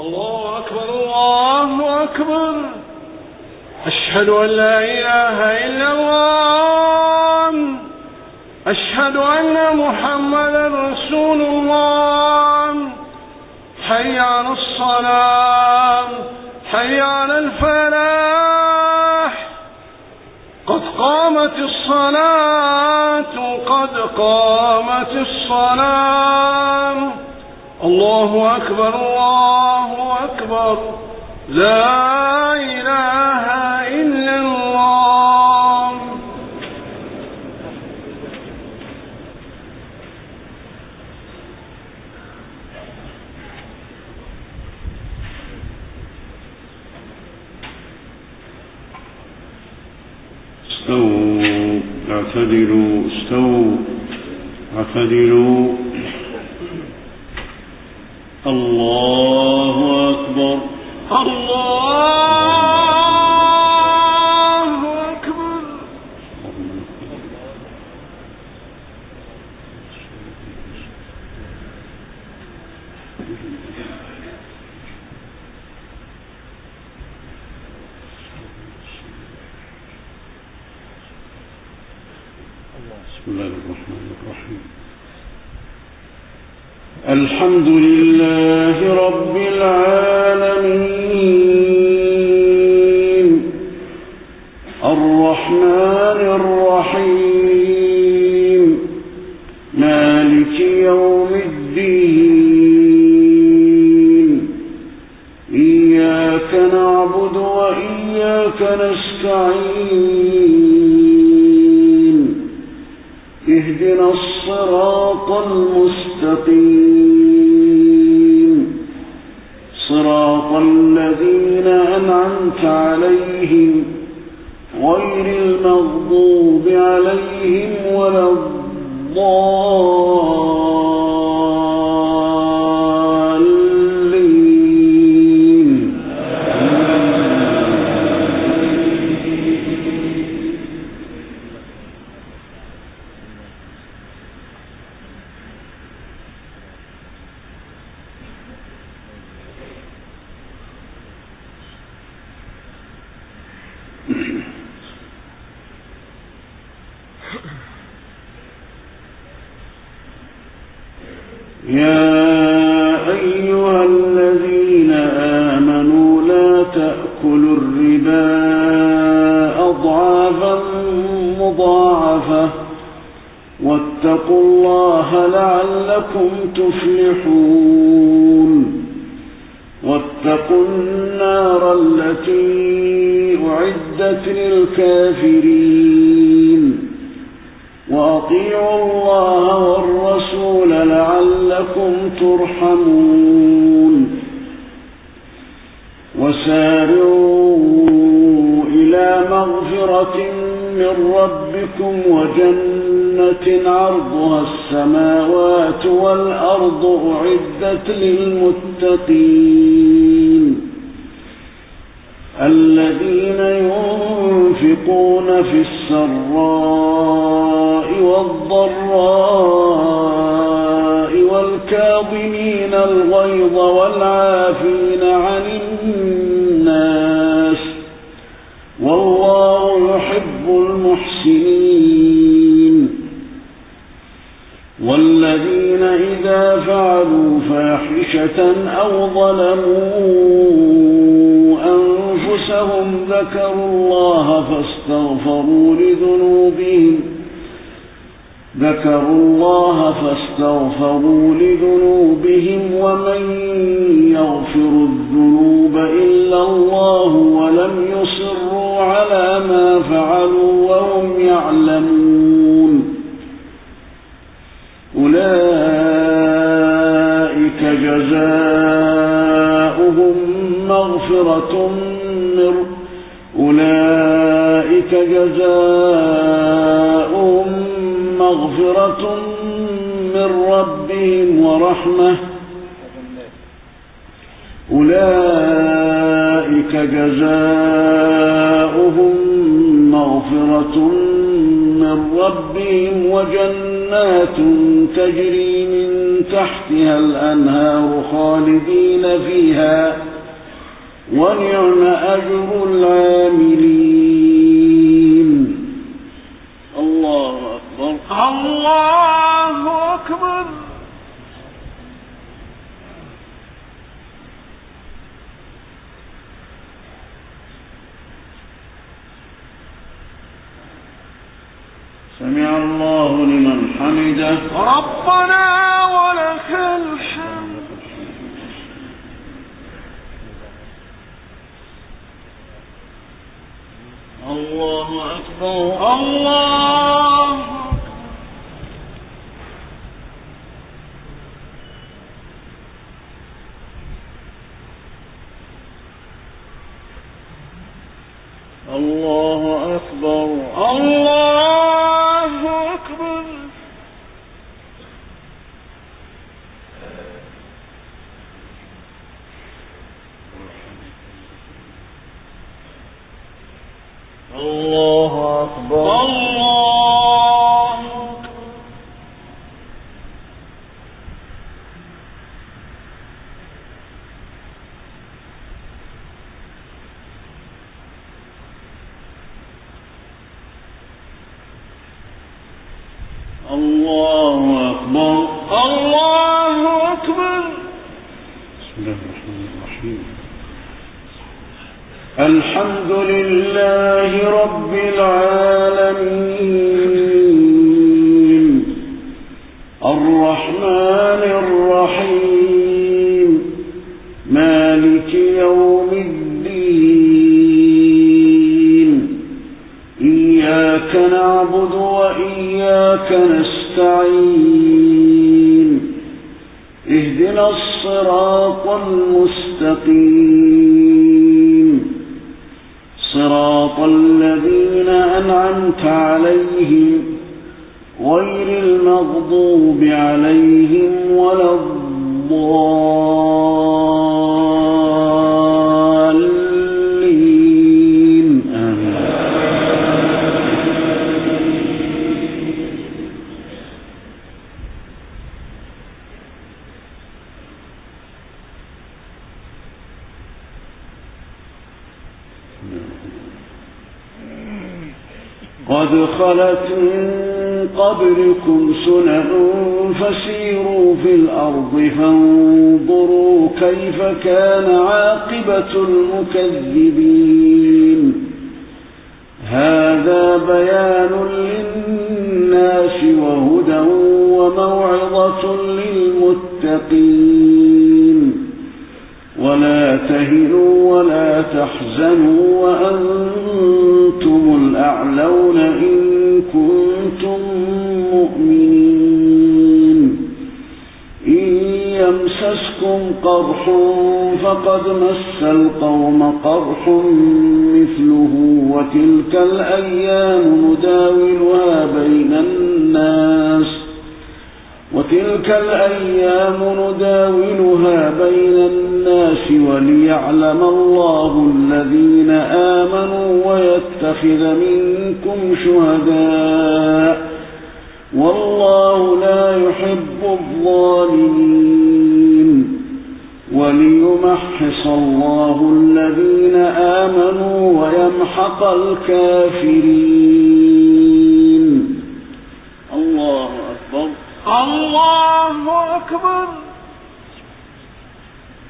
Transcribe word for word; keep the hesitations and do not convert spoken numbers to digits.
الله أكبر الله أكبر. أشهد أن لا إله إلا الله. أشهد أن محمدا رسول الله. حي على الصلاة، حي على الفلاح، قد قامت الصلاة، قد قامت الصلاة. الله أكبر الله أكبر. لا إله إلا الله. استووا اعتدلوا استووا اعتدلوا. الله أكبر الله أكبر. بسم الله الرحمن الرحيم. الحمد لله رب العالمين الرحمن الرحيم مالك يوم الدين. إياك نعبد وإياك نستعين. اهدنا الصراط المستقيم صراط الذين أنعمت عليهم غير المغضوب عليهم ولا الضالين. يا أيها الذين آمنوا لا تأكلوا الربا أضعافا مضاعفة واتقوا الله لعلكم تفلحون. واتقوا النار التي أعدت للكافرين. وأطيعوا الله والرسول لعلكم ترحمون. وسارعوا إلى مغفرة من ربكم وجنة عرضها السماوات والأرض أعدت للمتقين الذين ينفقون في السراء والضراء والكاظمين الغيظ والعافين عن الناس والله يحب المحسنين. والذين إذا فعلوا فاحشة أو ظلموا أنفسهم ذكروا الله فاستغفروا لذنوبهم ذكروا الله فاستغفروا لذنوبهم ومن يغفر الذنوب إلا الله ولم يصروا على ما فعلوا وهم يعلمون. أولئك جزاؤهم مغفرة من أولئك جزاؤهم مغفرة من ربهم ورحمة أولئك جزاؤهم مغفرة من ربهم وجنات تجري من تحتها الأنهار خالدين فيها ونعم أجر العاملين. الله أكبر. الله أكبر. سمع الله لمن حمده. ربنا ولك الحمد. الله أكبر. الله الله أكبر. الله أكبر. الله أكبر. الله الله أكبر. الله أكبر. بسم الله الرحمن الرحيم. الحمد لله رب العالمين الرحمن الرحيم مالك يوم الدين إياك نعبد وإياك نستعين اهدنا الصراط المستقيم صراط الذين أنعمت عليهم غير المغضوب عليهم ولا الضالين آمين. قد خلت من قبلكم سنن فسيروا في الأرض فانظروا كيف كان عاقبة المكذبين. هذا بيان للناس وهدى وموعظة للمتقين. ولا تهنوا ولا تحزنوا وأنتم الأعلون إن كنتم مؤمنين. إن يمسسكم قرح فقد مس القوم قرح مثله وتلك الأيام نداولها بين الناس وتلك الأيام نداولها بين الناس وليعلم الله الذين آمنوا ويتخذ منكم شهداء والله لا يحب الظالمين وليمحص الله الذين آمنوا ويمحق الكافرين. الله أكبر. الله أكبر.